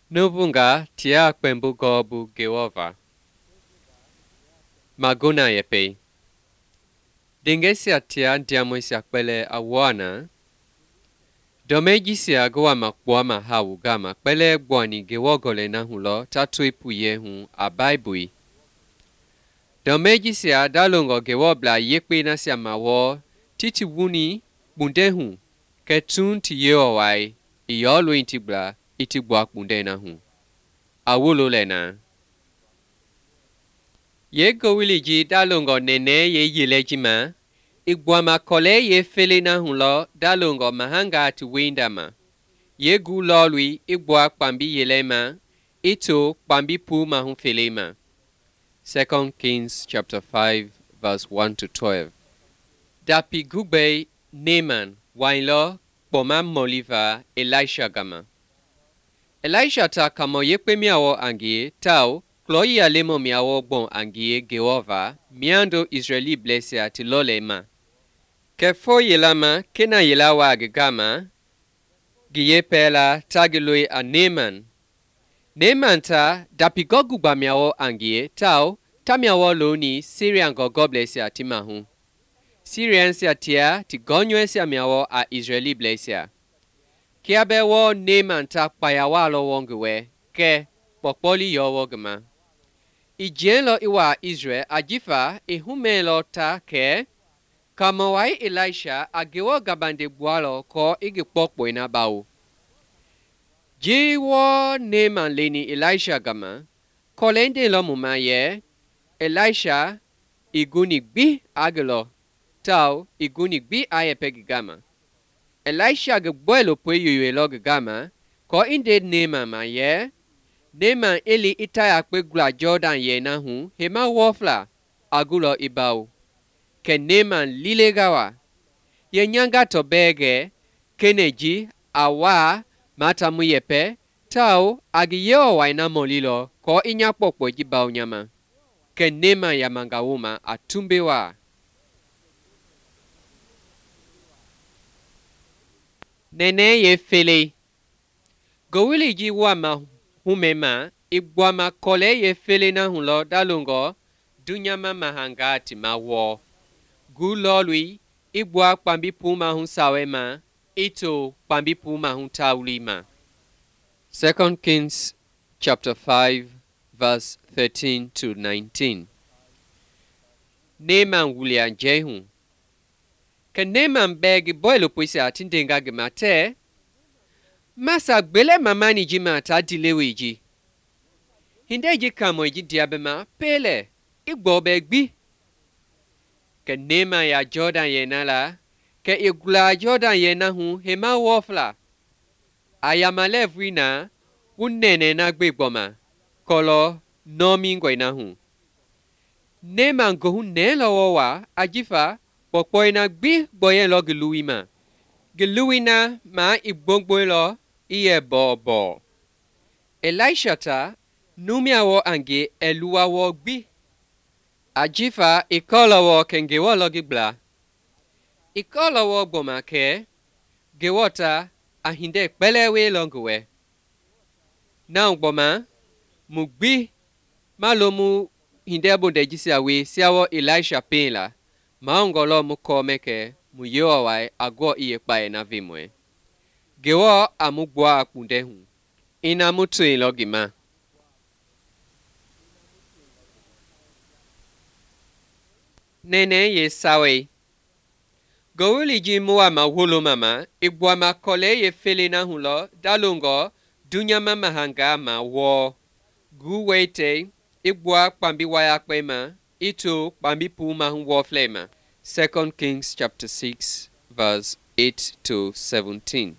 Nubunga tia kwembugo bu gewova. Maguna yepe. Dingesia tia diamoisia kwele awana. Domejisia goa makbuama hawu gama kwele gwani gewogole na hulo tatui puye hun abaibui. Domejisia dalongo gewobla yekpe nasia mawo titi wuni bunde hun ketun ti yeowai iyolu intibla itibwa bunde na hun. Awulo lena. Ye gowiliji dalongo nene ye yilejima. Igwama kole ye fele na hulo dalongo mahanga atu windama. Ye gu lolwi igwa kwambi yelema. Ito kwambi pu mahun felema. 2 Kings chapter 5 verse 1 to 12. Dapi gugbe Neman wainlo poma moliva Elisha gama. Elisha ta kamo yekpe miawo angie tau kloyi alemo miawo bon angie geova miando Israeli blesia tilolema. Kefo yelama kena yelawa agama giyepela tagilui a Neman. Neman ta dapigogu ba miawo angie tau ta miawo loni Syrian go blesia timahu. Syrian sia tia ti gonyo sia miawo a Israeli blesia. Kiabe wo Neman ta payawa lo wongwe ke pokpoli yowo gama. Ijien lo iwa Israel ajifa ihumelo ta ke kamawai Elisha agewo gabande bualo ko igi pokpo ina bawo. Jiwo Neman leni Elisha gama kolende lo mumaye Elisha iguni gbi agelo tau iguni gbi ayepegi gama. Elisha gebwelo pwe yoyelo gama ko inde Neman ma ye Neman eli itaya kwe gula Jordan ye na hu hema wofla agulo ibao. Ke Neman lilegawa. Ye nyanga to bege keneji awa matamu yepe tau agiyewa waina molilo ko inya pokpo jibao nyama. Ke Neman ya mangawuma atumbewa. Nene ye fele. Gowili ji wama humema igwama kole ye fele na hulo dalungo dunyama mahangati mawo. Gulolwi igwa kwambi puma hun sawema ito kwambi puma hun taulima. 2 Kings chapter 5 verse 13 to 19. Neman wulian jehun. Ke Neman begi boylo puisi atindenga gemate. Masa gbele mamani jima ta dilewe ji. Hinde ji kamo ji diabema pele igbo begbi. Ke Neman ya Jordan ye nala ke igula Jordan ye na hu hema wofla. Ayamale vina unene na gbegboma kolo nomi ngwe na hu. Neman gohu nelo wowa ajifa pokpo ina gbi boyen lo geluima. Geluina ma igbogbo lo iye bo. Elisha ta numia wo ange eluwa wo gbi. Ajifa ikolo wo kengewo lo gibla. Ikolo wo gboma ke gewota ahinde pelewe longwe. Na gboma mugbi malomu hinde bonde jisiawe siawo Elisha penla. Maongolo mukomeke muyewa wai agwo iye pae na vimwe. Gewo amugwa akundehu. Ina mutu ilogima. Nene ye sawe. Gowili ji muwa mawulu mama igwa makole ye fele na hulo dalungo dunyama mahanga ma wo. Guwete igwa kwambi waya kwema ito kwambi puma huwo flema. 2 Kings chapter 6 verse 8 to 17.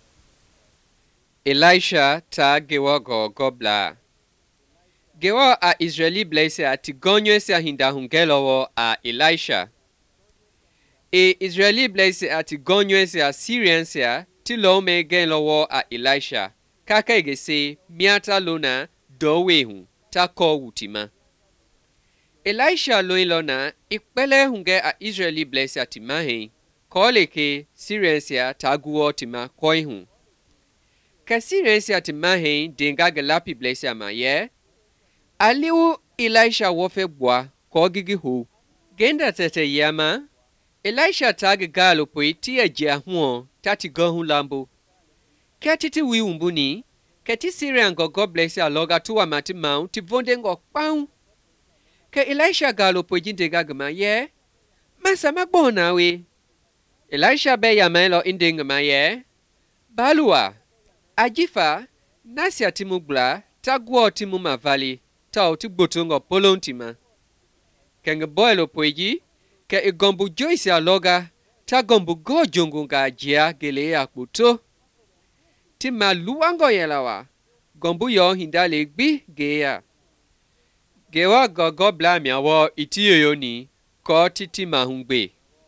Elisha ta gewo gobla. Gewo a Israeli blese ati gonyo se hinda hungelowo a Elisha. Israeli blese ati gonyo se a Syrian se tilo me genlowo a Elisha. Kaka egese miata lona dowehu ta ko wutima. Elisha loilona ikpele hunge a Israeli blese ati mahe. Kole ke Syrian se taguo tima koihun. Ka Syrian sia ti mahin denga galapi blessia ma ye. Aliu Elisha wofe bwa ko gigi hu. Genda tete yama. Elisha tag galo pui tia jia huo tati gohu lambu. Katiti wi umbuni. Kati Syrian go God bless ya loga tuwa mati mount ti vondengo pau. Ke Elisha galo pui jindenga gama ye. Masa magbona we. Elisha be ya melo indinga ma ye. Balua. Ajifa. Nasya timugla. Tagwo timu mavali. Tau ti botungo polon tima. Kenge boilo poeji. Ke igombu joisi ya loga. Ta gombu go jongunga jia gele ya kuto. Tima luango yelawa. Gombu yo hindale gbi geya. Gewa gogo blam ya wo itiyo yoni. Ko titi mahungbe.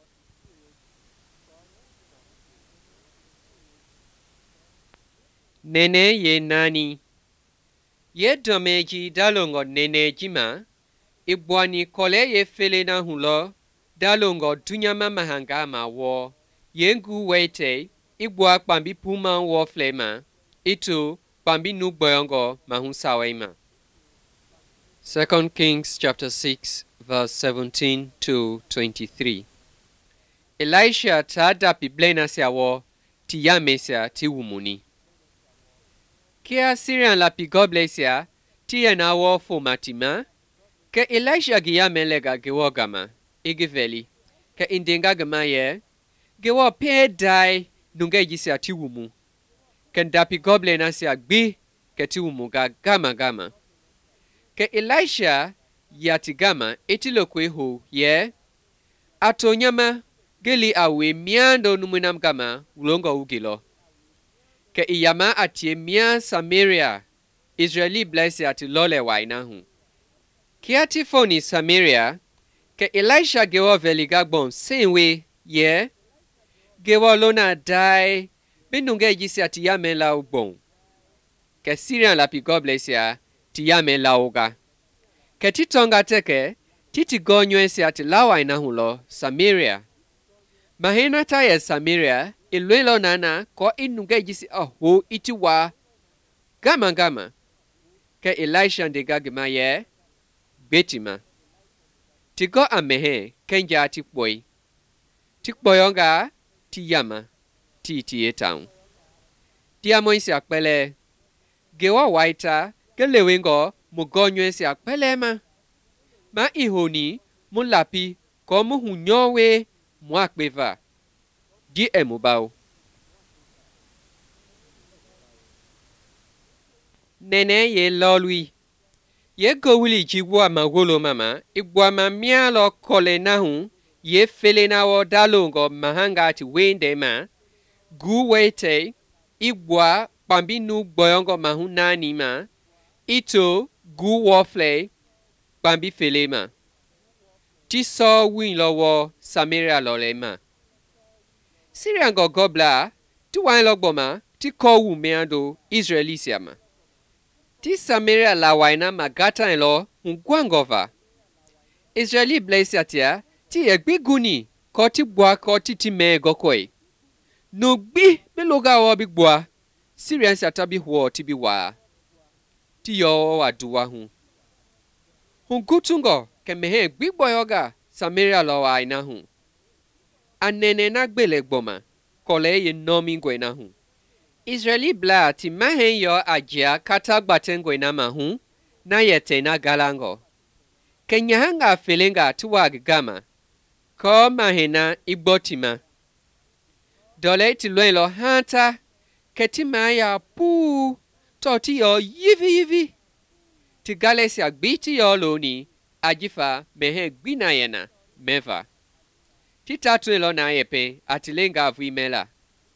Nene ye nani. Ye domeji dalongo nene jima. Ibwani kole ye fele na hulo. Dalongo dunyama mahanga ma wo. Yengu wete. Ibwa kwambi puma wo flema. Itu kwambi nugboyongo mahunsawaima. 2 Kings chapter 6 verse 17 to 23. Elisha tada piblena siawo ti yamesia ti wumuni. Kia Syrian la pigoblesia ti enawo fomatima. Ke Elisha giyamelega gewogama. Igiveli. Ke indenga gama ye. Gewo pe dai nunge jisia ti wumu. Ken dapi goblena sia gbi ke ti wumu ga gama. Ke Elisha yatigama etilokwe ho ye. Atonyama geli awe miando numunam gama ulongo ugilo. Ke iyama atie mia Samaria Israeli blesse ati lole wainahu. Kiati foni Samaria ke Elisha gewo veligagbon senwe ye. Gewo lona dai benunge jisi ati yame la ugbon. Ke Syrian la pigoblesia ti yame la oga. Ke titonga teke titi gonywe si ati lawa inahulo Samaria. Mahena taye Samaria ilwelo nana ko inunge jisi aho itiwa gama. Ke Elisha ndega gima ye betima. Tigo amehe kenja tikboy. Tikboyonga ti yama ti etaun. Ti amoisi akpele. Gewa waita gelewengo mugonywe si akpele ma. Ma ihoni mulapi ko muhunyowe mwakbeva. Di emubao. Nene ye lolwi. Ye gowili jigwa magolo mama. Igwa mamialo kole nahu. Ye fele na wo dalongo mahanga ti wende ma. Gu wete. Igwa pambinu boyongo mahunani ma. Ito gu wofle. Pambi fele ma. Ti so win lo wo Samaria lole ma. Syrian go gobla. Ti wan logbo ma. Ti ko wu meando Israeli siama. Ti Samaria la waina magata en lo ungwangova. Israeli blesse atia. Ti egbi guni ko ti bwa ko ti me gokoi. No gbi beloga wo bi bwa. Syrian satabi huo ti bi wa. Ti yo wa duwa hu. Hungutungo ke mehe gbi boyoga Samaria lo wa ina hu. Anene na gbele gboma kole ye nomi ngwe na hu. Israeli bla ti mahen yo ajia kata gbatengwe na mahu na yete na galango. Kenyahanga felenga tuwa gama. Ko mahena igbotima. Dole ti lo hanta. Ketima ya pu. Toti yo yivi. Ti galesi agbiti yo loni. Ajifa mehe gbina yena. Meva. Ti tatu lo na yepe atilenga vuimela.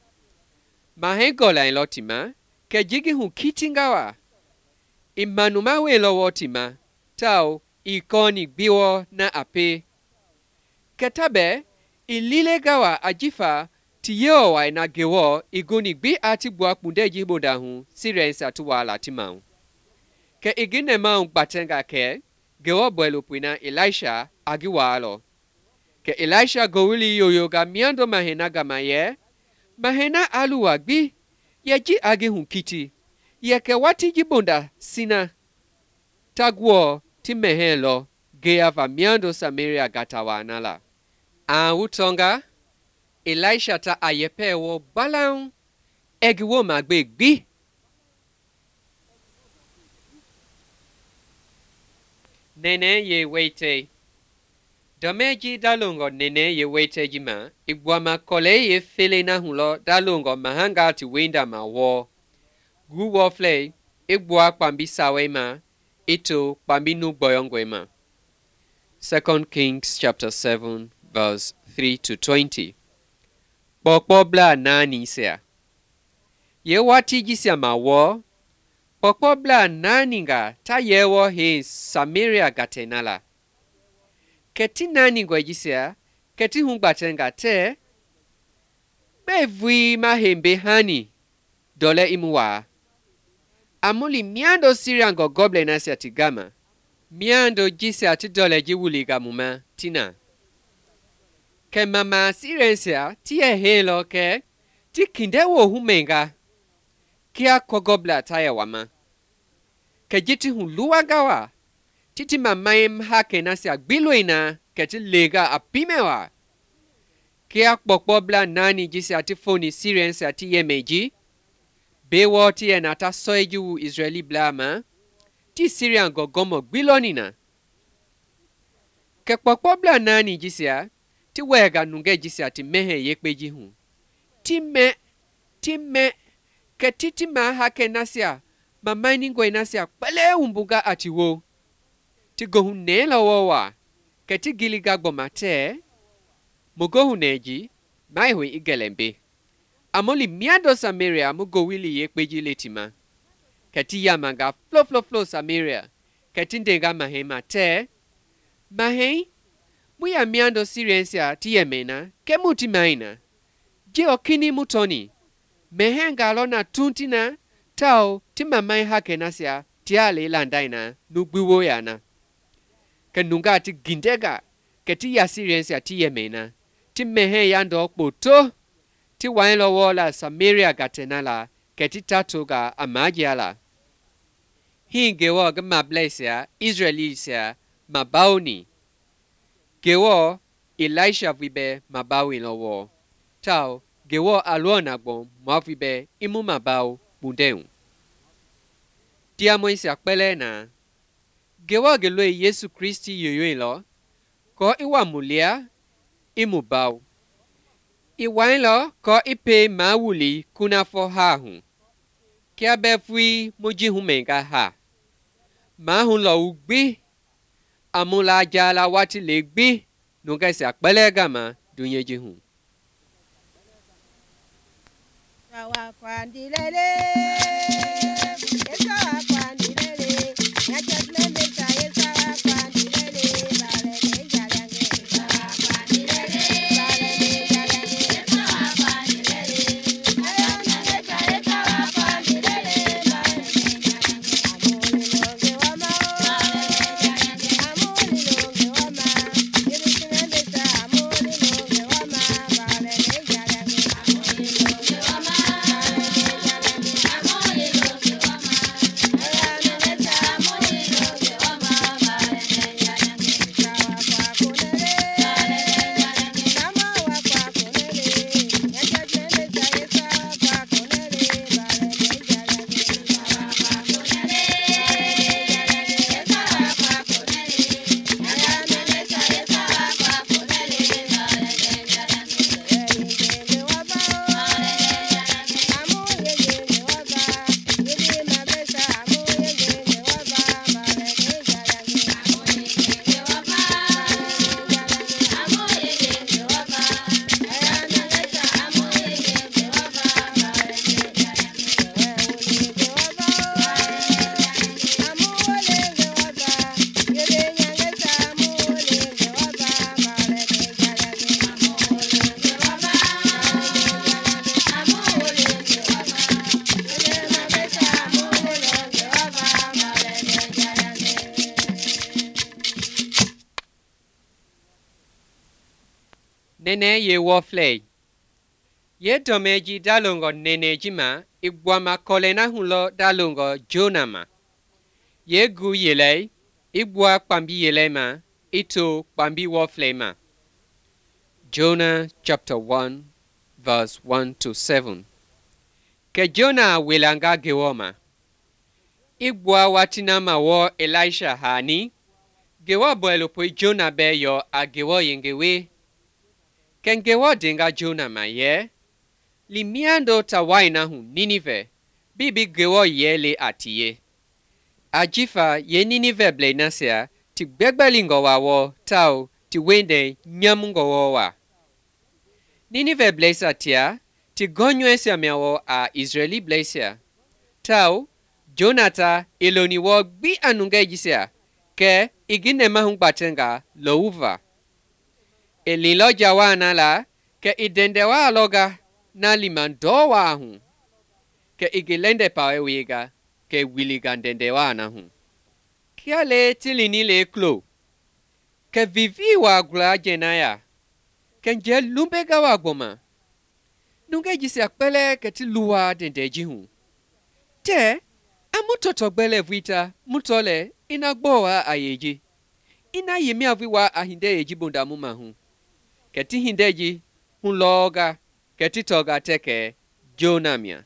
Mahe gola en lotima. Ke jigi hu kitingawa. Imanuma we lo wotima. Tau ikoni biwo na ape. Ketabe, ilile gawa ajifa ti yeo wa ina gewo iguni gbi ati bua kunde jiboda hu sirensa tuwa latimau. Ke igine maung batenga ke, gewo bwelo puina Elisha agiwa alo. Ke Elisha gowili yoyoga miando mahena gama ye, mahena aluwa gbi, Yeji age hun kiti. Yeke wati jibonda sina. Tagwo timehelo gea va miando Samaria gatawa anala. Utonga Elisha ta ayepe wo balang egiwo magbe gbi. Nene ye wete. Domeji dalongo nene ye wete jima. Igwama kole ye fele na hulo dalongo mahanga ti wenda ma wo. Gu wo fle. Igwa kwambi sawe ma. Ito kwambi nugboyongwe ma. 2 Kings chapter 7 verse 3 to 20. Pokpobla nani sea. Ye wati jisia ma wo. Pokpobla nani nga ta yewo he Samaria gatenala. Keti nani ngwe jisia. Keti hungbatenga te. Bevui mahembe hani. Dole imuwa. Amuli miando siriango goble nasi atigama. Miando jisia ti dole jiwuliga muma tina. Ke mama sirensia tiye helo ke ti kinde wo humenga. Kia kogobla taya wama. Ke jiti hun luwagawa. Titi mamaim hake nasi agbiluina ke ti lega apimewa. Kia kpokpobla nani jisi ati foni sirensia ti yemeji. Bewo ti enata soeju Israeli blama. Ti Syrian gogomo gbilonina. Ke kpokpobla nani jisia. Ti wega nunge jisia ti mehe yekpeji hun. Ti me. Ke titi ma hake nasia. Mamaini ngwe nasia pele umbuga ati wo. Ti gohu nela wowa. Ke ti giliga gomate. Mugohu neji. Maihui igelembe. Amoli miado Samaria mugo wili yekpeji letima. Ke ti yamaga flo Samaria. Ke ti ndenga mahema te. Mahei. Muya miando sirensia ti yemena. Ke muti maina. Je okini mutoni. Mehenga lona tuntina. Tao ti mamai hake nasia. Tiale landaina. Nugbiwo yana. Ke nunga ti gindega. Ke ti ya sirensia ti yemena. Ti mehe yando poto. Ti wainlo wola Samaria gatenala. Ke ti tatoga amajiala. Hingewo gamablesya Israelisia mabaoni. Gewo Elisha vibe mabawin lowo. Tao gewo alona gbon mavibe imu mabaw bundeun. Diamo isi akpele na. Gewo gelwe Yesu Kristi yoyoin lo. Ko iwa mulia imu baw. Iwain lo ko ipe mawuli kuna fo ha hun. Kia befui moji humenga ha. Mahun lo ugbi. Amula jala wati legbi. Nunga isi akpele gama dunyeji hun. Nene ye wo flay. ye domeji dalongo nenejima igwama kolena hulo dalongo jonama ye gu yele igwa pambi yele ma ito pambi woflema. Jonah chapter 1 verse 1 to 7. Ke Jonah wilanga gewoma igwa watinama wo Elisha hani gewo boelo poi Jonah be yo agewo yengewe ken gewo dinga Jonah ma ye limiando tawaina hu Ninive bibi gewo yele atiye ajifa ye Ninive blenasia ti gbegbelingo wawo tau ti wende nyamungo wa Ninive blesa tia ti gonyoesia miawo a Israeli blesa tau Jonata iloni wo gbi anunga jisia ke igine mahungbatenga louva elilo jawana la ke idendewa loga na limandowa hu ke igilende pawe wiga ke wiligandendewa na hu kiale tilinile klo ke vivi wa gula jenaya ke nje lumbega wa goma nunga jisia pele ke ti luwa dendeji hu te amutoto gbele vita mutole inagboa ayeji ina yemi aviwa ahinde eji bunda mumahu keti hindeji hunloga keti toga teke Jonamia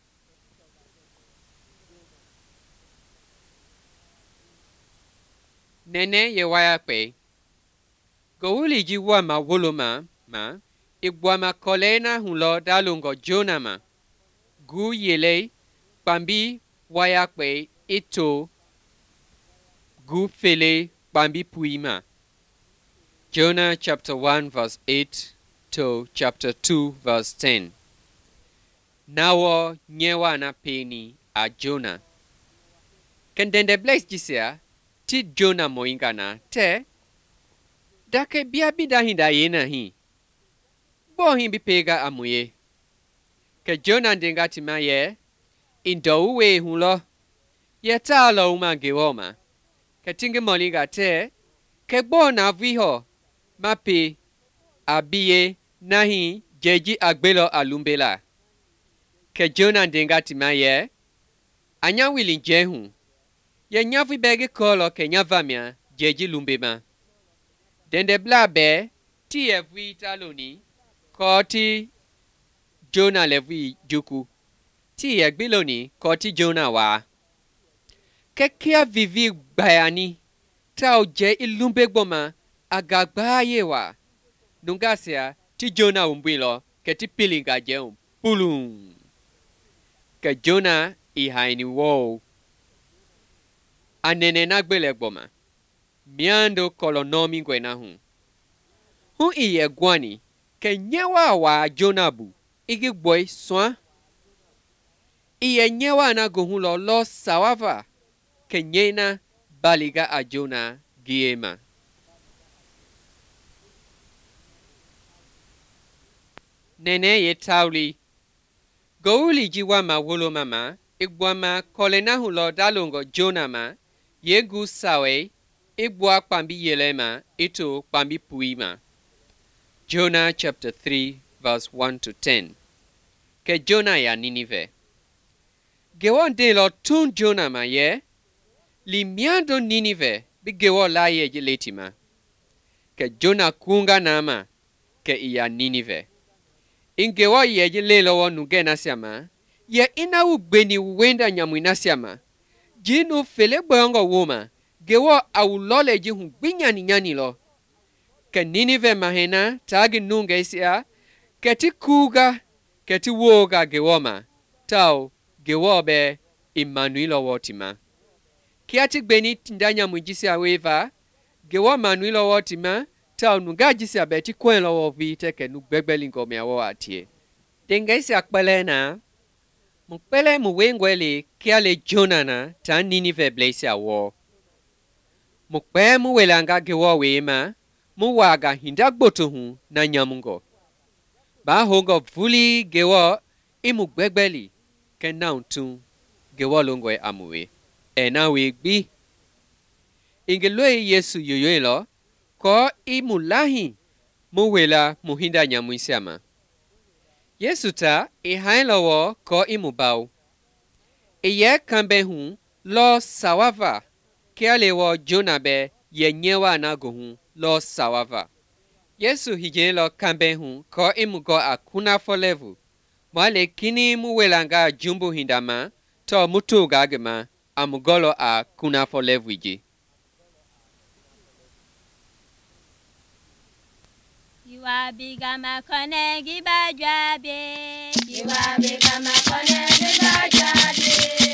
nene yewaya pe gowuli ji wa ma woloma ma igwama kolena hunlo dalungo Jonama gu yele pambi wayakpe ito gu fele pambi puima. Jonah chapter 1 verse 8 to chapter 2 verse 10. Nawo nyewa na peni a Jonah. Kendende bless jisia ti Jonah moingana te dake biabida hinda yena hi. Bo himbi pega amuye. Ke Jonah ndenga timaye indo we hulo ye talo uma gewoma katinge moliga te ke bona viho mapi abiye nahi jeji agbelo alumbela ke Jonah ndenga timaye anya wilin jehu ye nyavi bege kolo ke nyavamia jeji lumbema dende blabe ti evi taloni koti Jonah levi juku ti egbiloni koti Jonah wa kekia vivi bayani tao je ilumbegboma agagbaye wa nungasia ti Jonah umbilo ke ti pilinga je pulum ke Jonah ihaini wo anene na gbelegboma miando kolonomi gwena hu iye gwani ke nyewa wa Jonah bu igi boy soa iye nyewa na gohulo lo sawava ke nyena baliga a Jonah giema. Nene ye tauli gouli jiwa ma wolo mama igwama kolena hulo dalongo Jonah ma yegu sawe igwa pambi yelema ito pambi puima. Jonah chapter 3 verse 1 to 10. Ke Jonah ya Ninive gewon de lo tun Jonah ma ye limiando Ninive bi gewo la ye jiletima ke Jonah kunga nama ke iya Ninive ingewo ye jilelo wonu gena siama ye ina ugbeni wenda nyamwina siama jinu fele bongo woma gewo awulole ji hu gbinyani nyani lo ke Ninive mahena tagi nunga isia ke ti kuga ke ti woga gewoma tau gewobe Emmanuel wotima kiati gbeni tindanya mujisi aweva gewo Emmanuel wotima tau nunga jisi abeti kwen lo vi teke nu gbegbelingo me awo atie dengaisi akpelena mukpele muwengwele kiale Jonah na ta Ninive blesi awo mukpe muwelanga gewo wema muwaga hindagboto hu na nyamungo ba hongo vuli gewo imu gbegbeli kena untun gewo longwe amuwe ena we gbi ingeloe Yesu yoyoelo ko imulahi muwela muhinda nyamuisiama Yesu ta hain lawo ko imubao. Ye kambe hun lo sawava kele wo Jona be ye nyewa na go hun lo sawava. Yesu hije lo kambe hun ko imugo akuna folevu. Mwale kini muwelanga jumbo hindama to mutu gagema amugolo akuna folevu iji. You are big ama konegi bajabe. You are big ama konegi bajabe.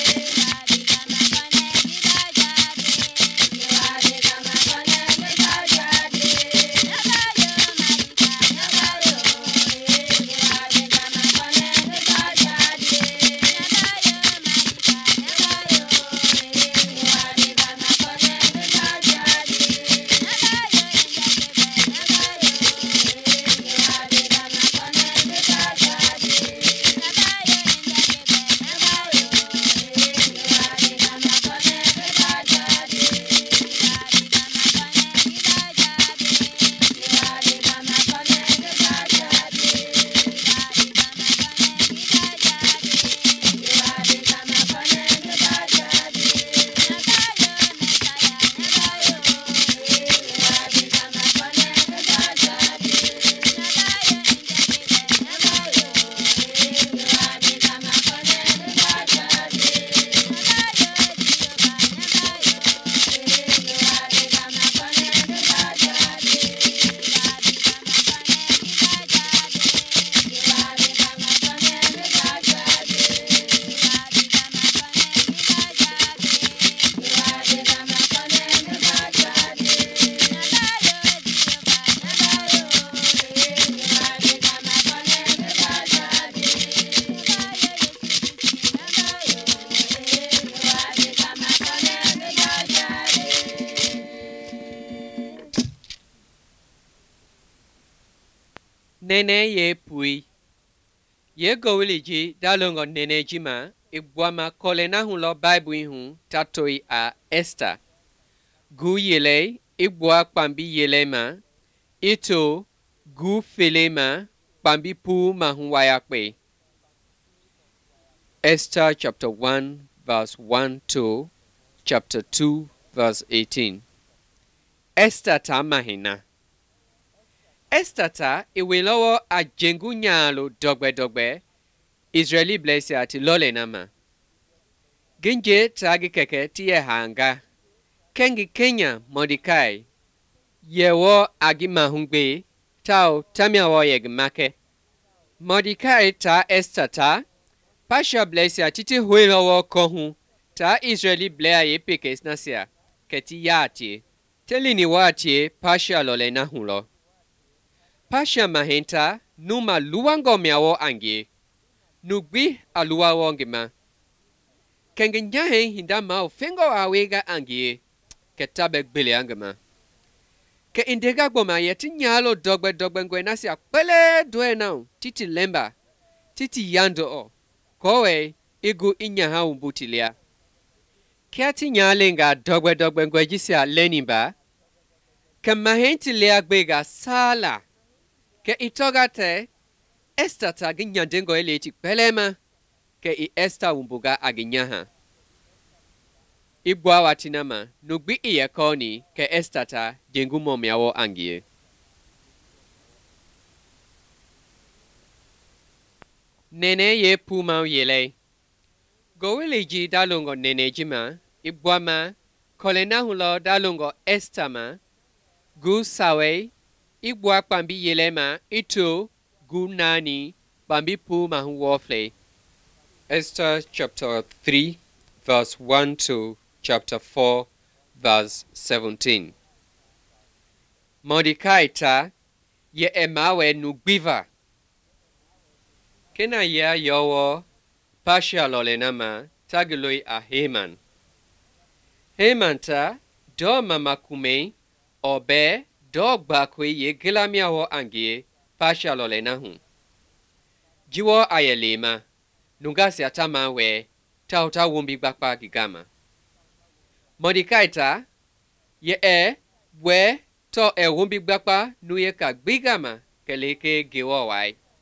Nene ye pui. Ye gowili ji dalongo nene jima igwama kolena hun lo Bible hun tatoi a Esther. Gu yele igwa pambi yele ma. Ito gu fele ma pambi pu ma hun wayakwe. Esther chapter 1 verse 1 to chapter 2 verse 18. Esther ta mahina. Esther ta iwelowo ajengu nyalo dogbe Israeli blesse ati lole nama. Ginje tagi keke tiye hanga. Kengi Kenya Mordecai. Yewo agima hungbe tao tamiawo yegmake. Mordecai ta Esther ta pasha blesse ati huelowo kohun ta Israeli blea ye pekes nasia keti yati. Telini wati pasha lole na hulo. Pasha mahenta numa luwango miawo angie. Nugbi aluwa wongema. Kengenyahe hindama ufengo awega angie. Ketabe gbele angema. Ke indega gboma yeti nyalo dogbe ngwe nasi akpele dwe nao. Titi lemba. Titi yando o. Kowe igu inyaha umbutilia. Kiati nyalenga dogbe ngwe jisia lenimba. Ke mahenti lea gbega sala. Ke itogate Esther ta ginyandengo eleti pelema ke I Esther umbuga aginyaha. Igwa watinama nugbi iye koni ke Esther ta jengumo miawo angie. Nene ye puma yele. Goweleji dalongo nene jima igwa ma kolena hulo dalongo Esther ma gu sawe igwa pambi yelema ito gu nani pambi pu mahu wofle. Esther chapter 3 verse 1 to chapter 4 verse 17. Mordecai ta ye emawe nugbiva. Kena ya yowo pasha lolenama tagiloi a Haman. Haman ta do mama kume obe dog bakwe ye gilamiawo angie pasha lolena hun. Jiwo ayelema nungasi atama we tauta wumbi bakpa gigama. Mordecai ta ye we to wumbi bakpa nuye ka gigama keleke giwo wai.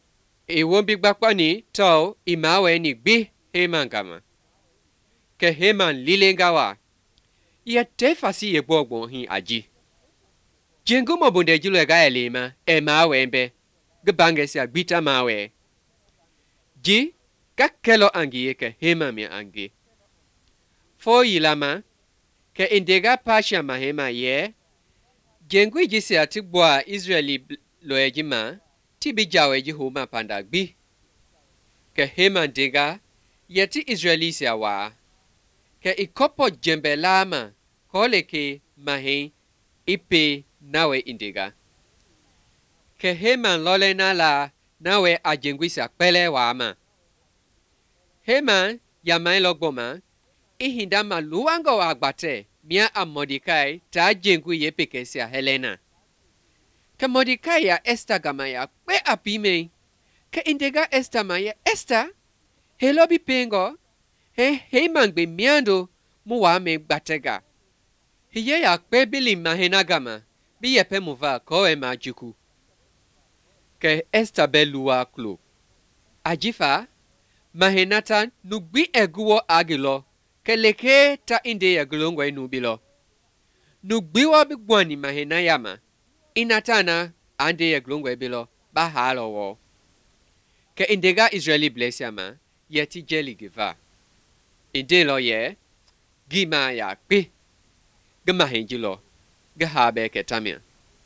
e won big bakpani to imawe ni gbi Heman kama ke Heman lilenga wa ye tefasi ye bogbon hin aji jengu mo bunde jilo ga elema e mawe mbe gbange sia gbita mawe ji ka kelo angi ke Heman mi angi fo yilama ke indega pasha mahema ye jengu ji sia ti boa Israeli lo ejima ti bi jawe ji homa panda gbi ke Heman dega yeti Israeli sia wa ke ikopo jembe lama kole ke mahin ipe nawe indega ke Heman lole na la nawe ajengwi sia pele wa ma Heman yamai logboma ihindama luwango agbate mia a Mordekai ta jengwi ye peke sia Helena ke Mordekai ya Esther gamaya kwe apime ke indega Esther maya Esther helobi pengo Heman be miando muwa me gbatega hiye ya kwe bili mahena gama bi yepe muva ko ma juku ke Esther beluwa klo ajifa mahenata nugbi eguwo agilo ke leke ta inde ya glongwe nubilo nugbi wa bigwani mahena yama inatana ande ya glongwe bilo bahalo wo ke indega Israeli bless yama yeti jeli giva inde lo ye gima ya kwe gama henjilo gahabe ke tamia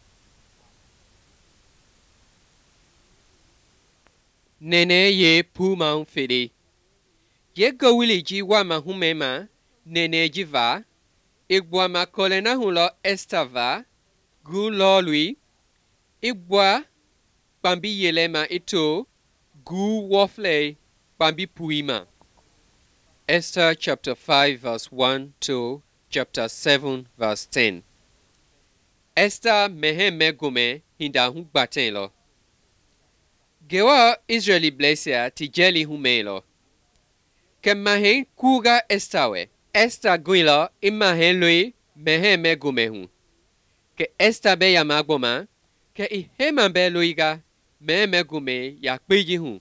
nene ye pumang fede ye gowili ji wa ma humema nene jiva igwa ma kolena hulo estava gu lo lui igwa pambi yelema ito gu wofle pambi puima Esther chapter 5 verse 1 to chapter 7 verse 10 Esther meheme gume hinda hu gbaten lo Gewa Israeli blessia ti jeli humelo. Ke mahen kuga Esther Esther guilo imahen lui meheme gumehu. Ke Esther be ya magboma ke I Heman be luiga meheme gume ya kpeji hu.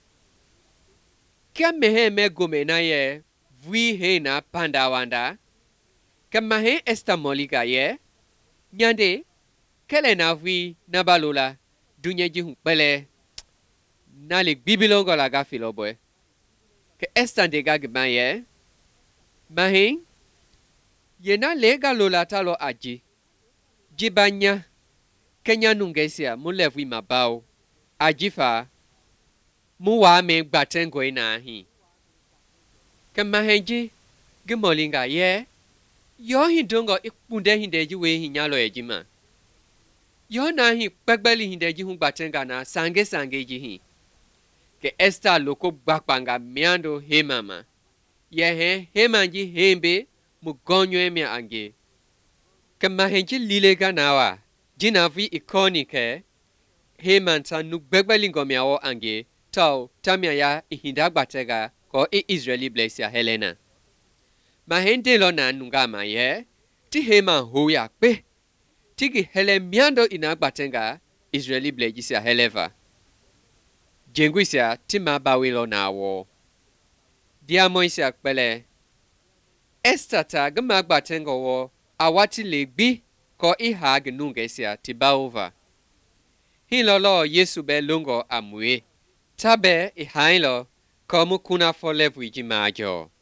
Ke meheme gume na ye vui he na pandawanda. Ke mahen Esther moliga ye nyande kele na vui na balula dunye ji hu pele. Nalik bibilongo la gafilo boy. Ke Esther de gagmaye. Mahin. Yena lega lola talo aji. Jibanya. Kenya nungesia mulevwi mabao. Ajifa. Muwa me gbatengo ina hi. Ke mahenji. Gimolinga ye. Yo hindongo ikunde hindeji we hinyalo ejima. Yo na hi pegbeli hindeji hu gbatenga na sange ji hi. Ke Esther loko bakpanga miando Hemama. Ye Hemanji hembe mugonyo emia ange. Ke mahenji lilega nawa. Jinavi ikoni ke Heman ta nugbegbelingom miawo ange. Tau tamia ya ihinda batega ko Israeli blessia Helena. Mahende lo na nungama ye. Ti Heman hoya pe. Tigi hele miando inagbatenga Israeli blessia Heleva. Jengwisia tima bawilo na wo. Dia moisia kpele. Esther ta gmagbatengo wo awati legbi ko iha gnungesia tibaova. Hilolo Yesu be lungo amwe. Tabe ihailo ko mukuna folevu ijimajo.